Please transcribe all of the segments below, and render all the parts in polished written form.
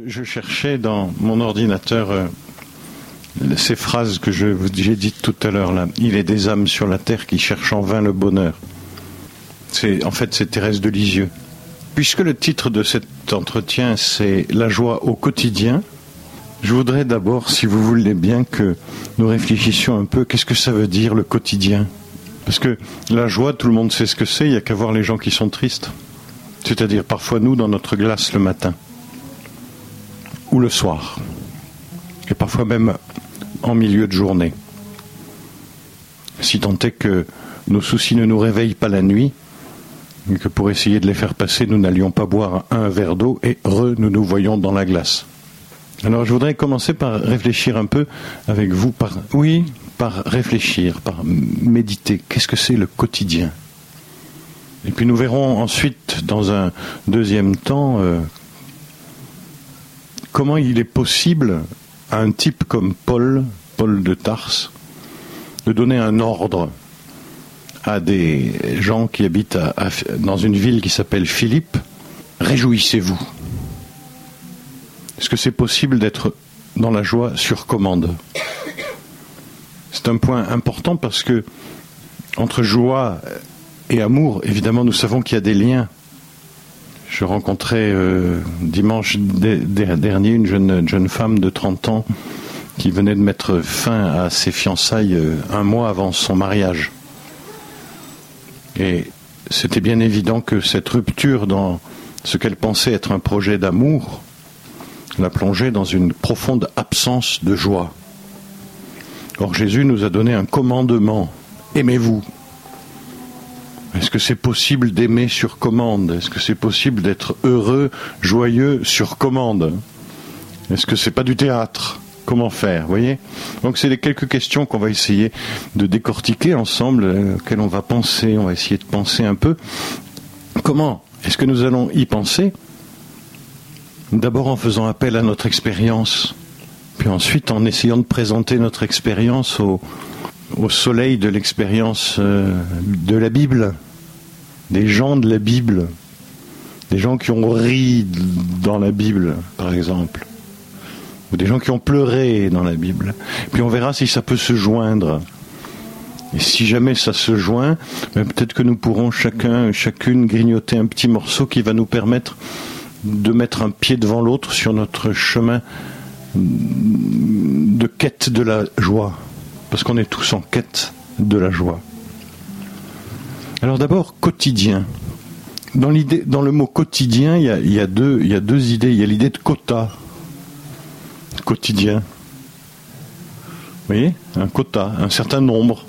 Je cherchais dans mon ordinateur ces phrases que j'ai dites tout à l'heure là. Il est des âmes sur la terre qui cherchent en vain le bonheur. C'est Thérèse de Lisieux. Puisque le titre de cet entretien c'est La joie au quotidien, je voudrais d'abord, si vous voulez bien, que nous réfléchissions un peu. Qu'est-ce que ça veut dire le quotidien ? Parce que la joie, tout le monde sait ce que c'est. Il n'y a qu'à voir les gens qui sont tristes. C'est-à-dire parfois nous dans notre glace le matin ou le soir, et parfois même en milieu de journée. Si tant est que nos soucis ne nous réveillent pas la nuit, et que pour essayer de les faire passer, nous n'allions pas boire un verre d'eau, et nous nous voyons dans la glace. Alors je voudrais commencer par réfléchir un peu avec vous, par réfléchir, par méditer. Qu'est-ce que c'est le quotidien ? Et puis nous verrons ensuite, dans un deuxième temps, comment il est possible à un type comme Paul de Tarse, de donner un ordre à des gens qui habitent dans une ville qui s'appelle Philippe. Réjouissez-vous. Est-ce que c'est possible d'être dans la joie sur commande ? C'est un point important parce que entre joie et amour, évidemment, nous savons qu'il y a des liens. Je rencontrais dimanche dernier une jeune femme de 30 ans qui venait de mettre fin à ses fiançailles un mois avant son mariage. Et c'était bien évident que cette rupture dans ce qu'elle pensait être un projet d'amour la plongeait dans une profonde absence de joie. Or Jésus nous a donné un commandement. Aimez-vous. Est-ce que c'est possible d'aimer sur commande ? Est-ce que c'est possible d'être heureux, joyeux sur commande ? Est-ce que c'est pas du théâtre ? Comment faire, vous voyez ? Donc c'est les quelques questions qu'on va essayer de décortiquer ensemble, auxquelles on va penser, on va essayer de penser un peu. Comment est-ce que nous allons y penser ? D'abord en faisant appel à notre expérience, puis ensuite en essayant de présenter notre expérience au soleil de l'expérience de la Bible, des gens de la Bible, des gens qui ont ri dans la Bible, par exemple, ou des gens qui ont pleuré dans la Bible. Puis on verra si ça peut se joindre. Et si jamais ça se joint, peut-être que nous pourrons chacune grignoter un petit morceau qui va nous permettre de mettre un pied devant l'autre sur notre chemin de quête de la joie. Parce qu'on est tous en quête de la joie. Alors d'abord, quotidien. Dans le mot quotidien, il y a deux idées. Il y a l'idée de quota. Quotidien. Vous voyez ? Un quota, un certain nombre.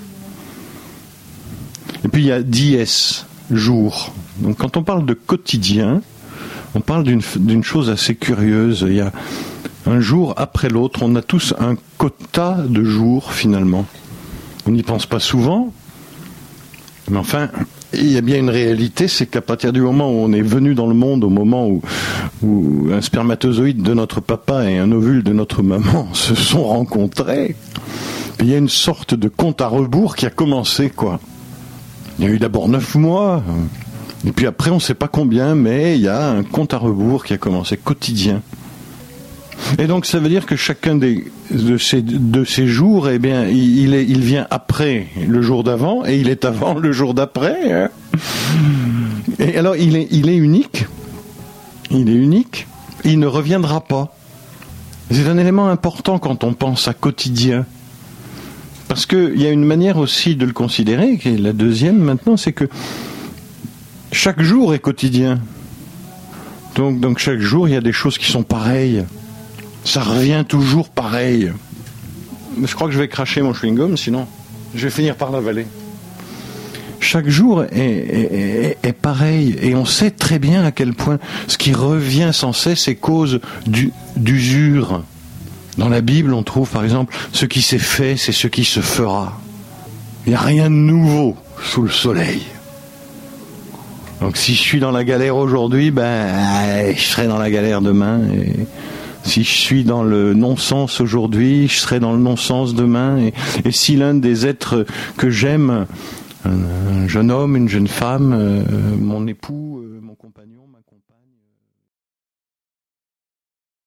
Et puis il y a dies, jour. Donc quand on parle de quotidien, on parle d'une chose assez curieuse. Il y a un jour après l'autre, on a tous un quota de jours finalement. On n'y pense pas souvent, mais enfin, il y a bien une réalité, c'est qu'à partir du moment où on est venu dans le monde, au moment où un spermatozoïde de notre papa et un ovule de notre maman se sont rencontrés, il y a une sorte de compte à rebours qui a commencé, quoi. Il y a eu d'abord 9 mois, et puis après on ne sait pas combien, mais il y a un compte à rebours qui a commencé, quotidien. Et donc ça veut dire que chacun de ces jours, eh bien, il vient après le jour d'avant et il est avant le jour d'après. Hein. Et alors il est unique. Il est unique. Il ne reviendra pas. C'est un élément important quand on pense à quotidien. Parce qu'il y a une manière aussi de le considérer, qui est la deuxième maintenant, c'est que chaque jour est quotidien. Donc chaque jour, il y a des choses qui sont pareilles. Ça revient toujours pareil. Je crois que je vais cracher mon chewing-gum, sinon je vais finir par l'avaler. Chaque jour est pareil, et on sait très bien à quel point ce qui revient sans cesse est cause d'usure. Dans la Bible, on trouve par exemple ce qui s'est fait, c'est ce qui se fera. Il n'y a rien de nouveau sous le soleil. Donc si je suis dans la galère aujourd'hui, je serai dans la galère demain. Et si je suis dans le non-sens aujourd'hui, je serai dans le non-sens demain. Et si l'un des êtres que j'aime, un jeune homme, une jeune femme, mon époux, mon compagnon,